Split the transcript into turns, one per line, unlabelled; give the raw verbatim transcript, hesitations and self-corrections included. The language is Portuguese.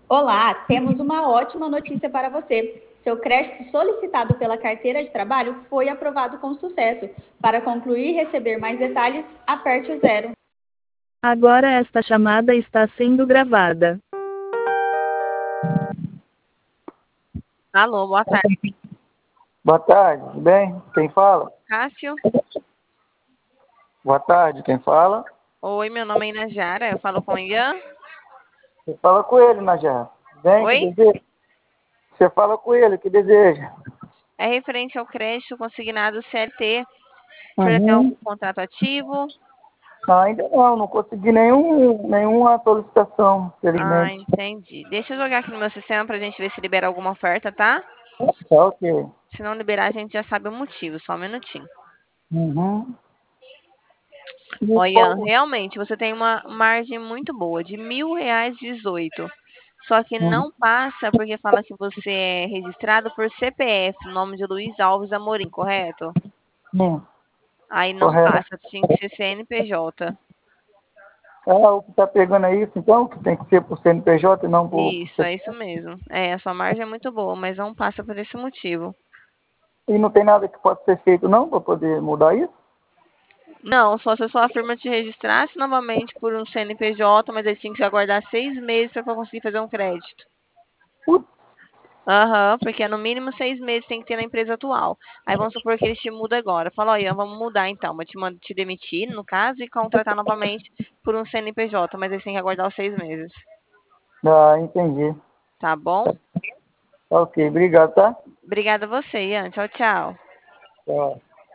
Olá, temos uma ótima notícia para você. Seu crédito solicitado pela carteira de trabalho foi aprovado com sucesso. Para concluir e receber mais detalhes, aperte o zero.
Agora esta chamada está sendo gravada.
Alô, boa tarde.
Boa tarde, tudo bem? Quem fala?
Cássio?
Boa tarde, quem fala?
Oi, meu nome é Inajara, eu falo com o Ian.
Você fala com ele, Najá. Vem, que
Oi?
deseja? Você fala com ele, que deseja?
É referente ao crédito consignado C L T. O senhor já tem algum
Uhum.
contrato ativo?
Ah, ainda não, não consegui nenhum, nenhuma solicitação,
Ah,
infelizmente.
entendi. Deixa eu jogar aqui no meu sistema pra gente ver se libera alguma oferta, tá?
Tá ok.
Se não liberar, a gente já sabe o motivo, só um minutinho.
Uhum.
Ó,
E
Ian,
qual-
realmente, você tem uma margem muito boa, de mil reais dezoito. Só que
Uhum.
não passa porque fala que você é registrado por C P F, nome de Luiz Alves Amorim, correto?
Sim,
Aí não
correto.
passa, tinha que ser C N P J.
Ah, o que tá pegando é isso, então, que tem que ser por C N P J e não por, por
Isso, é isso
C P F?
mesmo. É, a sua margem é muito boa, mas não passa por esse motivo.
E não tem nada que pode ser feito, não, para poder mudar isso?
Não, só se a sua firma te registrasse novamente por um C N P J, mas aí tinha que aguardar seis meses para conseguir fazer um crédito.
Putz,
Aham, porque é no mínimo seis meses tem que ter na empresa atual. Aí vamos supor que eles te mudam agora. Fala, ó, Ian, vamos mudar então. Vou te, mand- te demitir, no caso, e contratar novamente por um C N P J, mas aí você tem que aguardar os seis meses.
ah, entendi.
Tá bom?
Tá ok, obrigado, tá?
Obrigada a você, Ian. Tchau, tchau.
Tchau.